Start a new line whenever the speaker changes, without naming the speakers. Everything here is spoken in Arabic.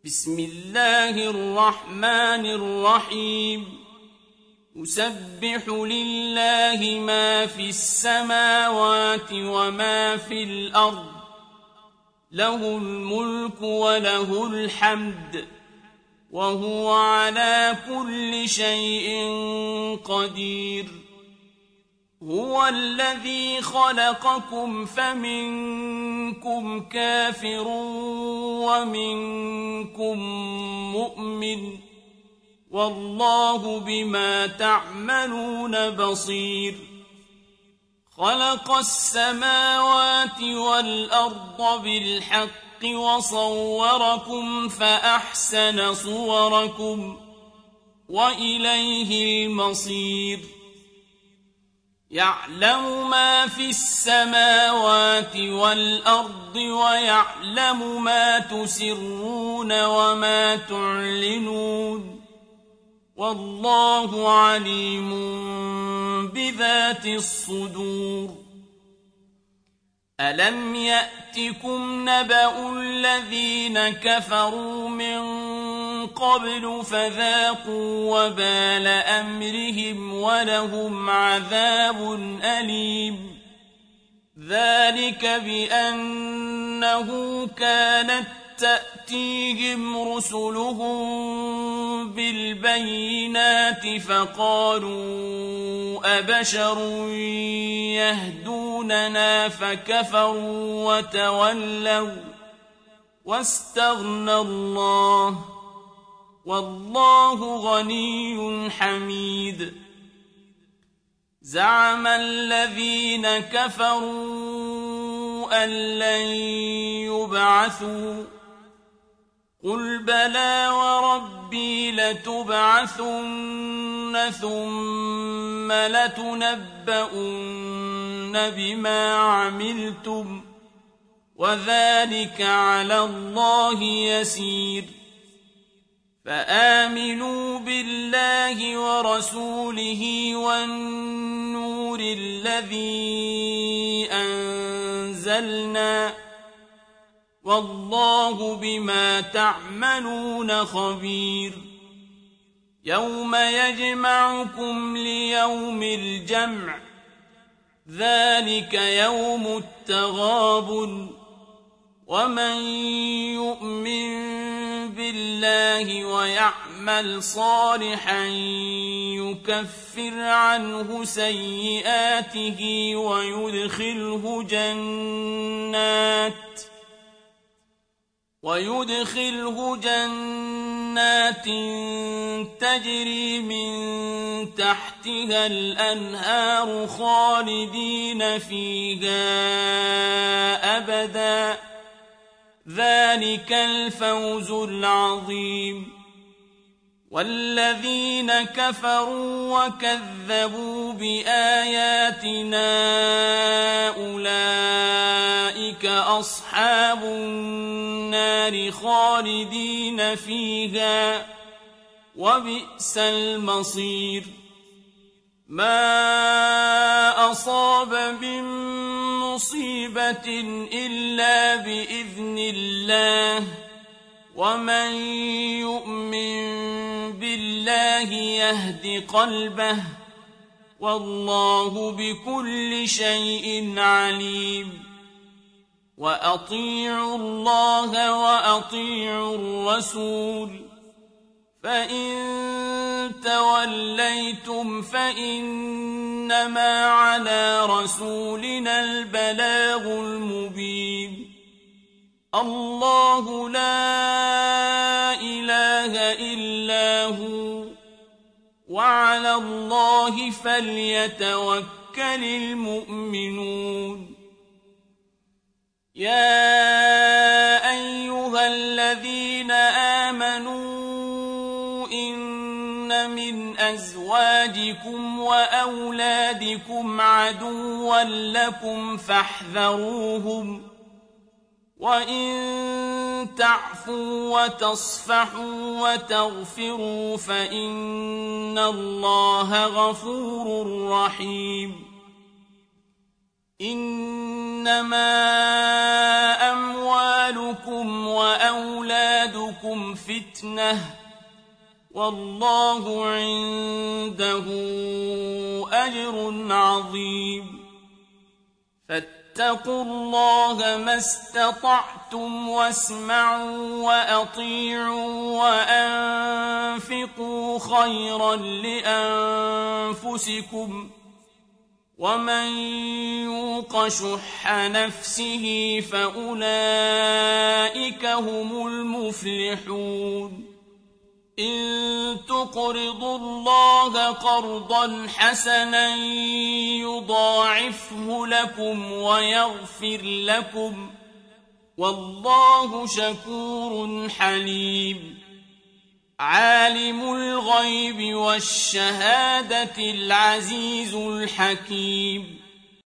بسم الله الرحمن الرحيم يسبح لله ما في السماوات وما في الأرض له الملك وله الحمد وهو على كل شيء قدير هو الذي خلقكم فمنكم كافر ومنكم مؤمن والله بما تعملون بصير خلق السماوات والأرض بالحق وصوركم فأحسن صوركم وإليه المصير يعلم ما في السماوات والأرض ويعلم ما تسرون وما تعلنون والله عليم بذات الصدور ألم يأتكم نبأ الذين كفروا من قبل فذاقوا وبال أمرهم ولهم عذاب أليم ذلك بأنه كانت تأتيهم رسلهم بالبينات فقالوا أبشر يهدوننا فكفروا وتولوا واستغنى الله والله غني حميد زعم الذين كفروا أن لن يبعثوا قل بلى وربي لتبعثن ثم لتنبؤن بما عملتم وذلك على الله يسير فآمنوا بالله ورسوله والنور الذي أنزلنا والله بما تعملون خبير يوم يجمعكم ليوم الجمع ذلك يوم التغابن ومن يؤمن بالله ويعمل صالحا يكفر عنه سيئاته ويدخله جنات تجري من تحتها الأنهار خالدين فيها أبدا ذلك الفوز العظيم والذين كفروا وكذبوا بآياتنا أولئك أصحاب النار خالدين فيها وبئس المصير ما أصاب من مصيبة إلا بإذن الله ومن يؤمن بالله يهد قلبه والله بكل شيء عليم وأطيعوا الله وأطيعوا الرسول فإن توليتم فإنما على رسولنا البلاغ المبين الله لا إله إلا هو وعلى الله فليتوكل المؤمنون يا أيها الذين آمنوا إن من أزواجكم وأولادكم عدوا لكم فاحذروهم وإن تعفوا وتصفحوا وتغفروا فإن الله غفور رحيم إنما أموالكم وأولادكم فتنة والله عنده أجر عظيم فاتقوا الله ما استطعتم واسمعوا وأطيعوا وأنفقوا خيرا لأنفسكم ومن يوق شح نفسه فأولئك هم المفلحون إن تقرضوا الله قرضا حسنا يضاعفه لكم ويغفر لكم والله شكور حليم عالم الغيب والشهادة العزيز الحكيم